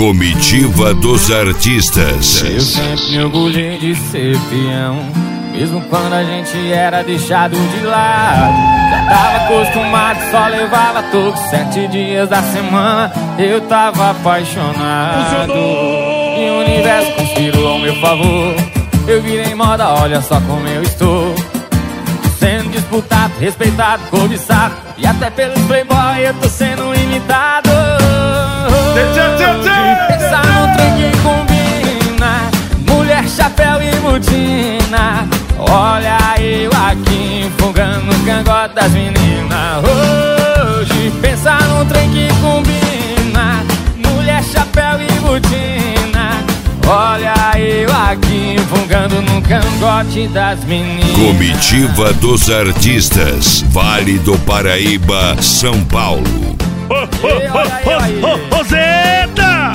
Comitiva dos artistas. Eu sempre me orgulhei de ser peão, mesmo quando a gente era deixado de lado. Já tava acostumado, só levava todos 7 dias da semana. Eu tava apaixonado e o universo conspirou ao meu favor. Eu virei moda, olha só como eu estou, sendo disputado, respeitado, cobiçado, e até pelos playboy eu tô sendo imitado. De pensar no trem que combina, mulher, chapéu e botina. Olha eu aqui enfogando o cangote das meninas. Hoje pensar no trem que combina, mulher, chapéu e botina. Olha eu aqui enfogando no cangote das meninas. Comitiva dos artistas, Vale do Paraíba, São Paulo. Roseta!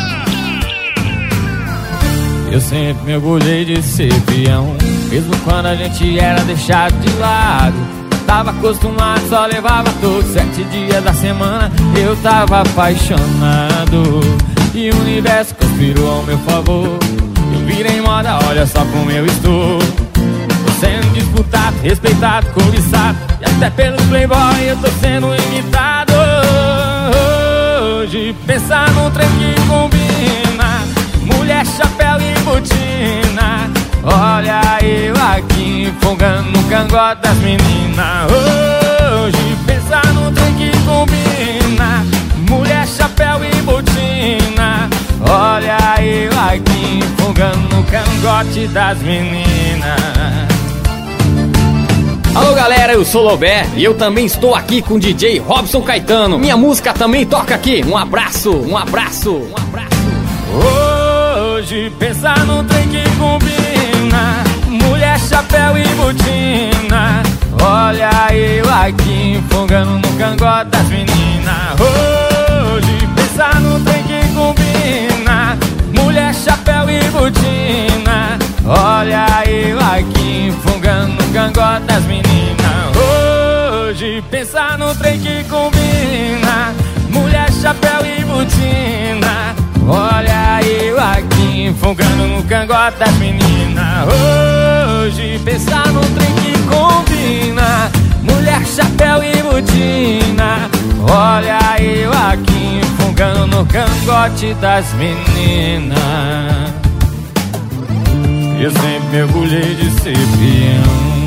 Eu sempre me orgulhei de ser peão, mesmo quando a gente era deixado de lado. Tava acostumado, só levava todos 7 dias da semana. Eu tava apaixonado e o universo conspirou ao meu favor. Eu virei moda, olha só como eu estou, sendo disputado, respeitado, cobiçado, e até pelos playboy eu tô sendo imitado. Hoje pensar no trem que combina, mulher, chapéu e botina. Olha eu aqui enfogando no cangote das meninas. Hoje pensar no trem que combina, mulher, chapéu e botina. Olha eu aqui enfogando no cangote das meninas. Alô galera, eu sou Lobé e eu também estou aqui com o DJ Robson Caetano. Minha música também toca aqui. Um abraço, um abraço, um abraço. Hoje pensar no trem que combina, mulher, chapéu e botina. Olha eu aqui enfogando no cangote das meninas. Hoje pensar no trem que combina, mulher, chapéu e botina. Olha eu aqui enfogando no cangote das meninas. Hoje pensar no trem que combina, mulher, chapéu e botina. Olha eu aqui enfogando no cangote das meninas. Hoje pensar no trem que combina, mulher, chapéu e botina. Olha eu aqui enfogando no cangote das meninas. Eu sempre me orgulhei de ser peão.